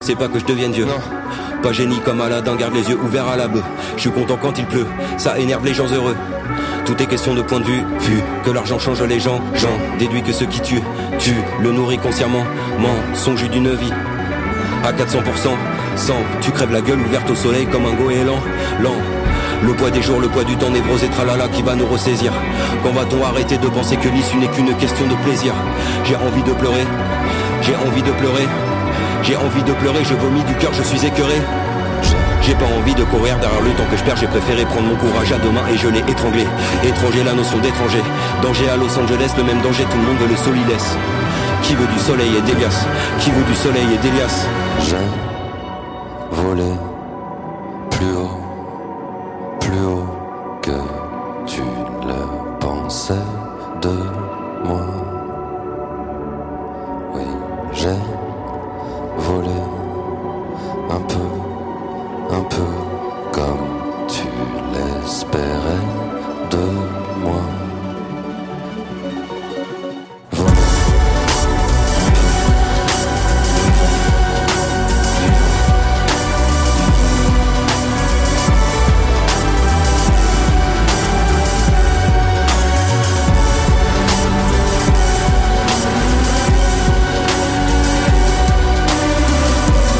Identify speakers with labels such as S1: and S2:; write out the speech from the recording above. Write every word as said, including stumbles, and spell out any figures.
S1: c'est pas que je devienne Dieu.
S2: Non.
S1: Pas génie comme Aladdin, garde les yeux ouverts à la bœuf. Je suis content quand il pleut, ça énerve les gens heureux. Tout est question de point de vue, vu que l'argent change les gens. J'en déduis que ceux qui tuent, tuent, le nourrit consciemment. Mensonge d'une vie à quatre cents pour cent, sans, tu crèves la gueule ouverte au soleil comme un goéland. Lent, le poids des jours, le poids du temps, névrose et tralala qui va nous ressaisir. Quand va-t-on arrêter de penser que l'issue n'est qu'une question de plaisir? J'ai envie de pleurer, j'ai envie de pleurer, j'ai envie de pleurer, je vomis du cœur, je suis écœuré. J'ai pas envie de courir derrière le temps que je perds, j'ai préféré prendre mon courage à deux mains et je l'ai étranglé. Étranger, la notion d'étranger, danger à Los Angeles, le même danger, tout le monde veut le solilès. Qui veut du soleil et d'Elias? Qui veut du soleil et d'Elias?
S3: J'ai volé plus haut, plus haut que tu le pensais de moi. Oui, j'ai volé un peu, un peu comme tu l'espérais de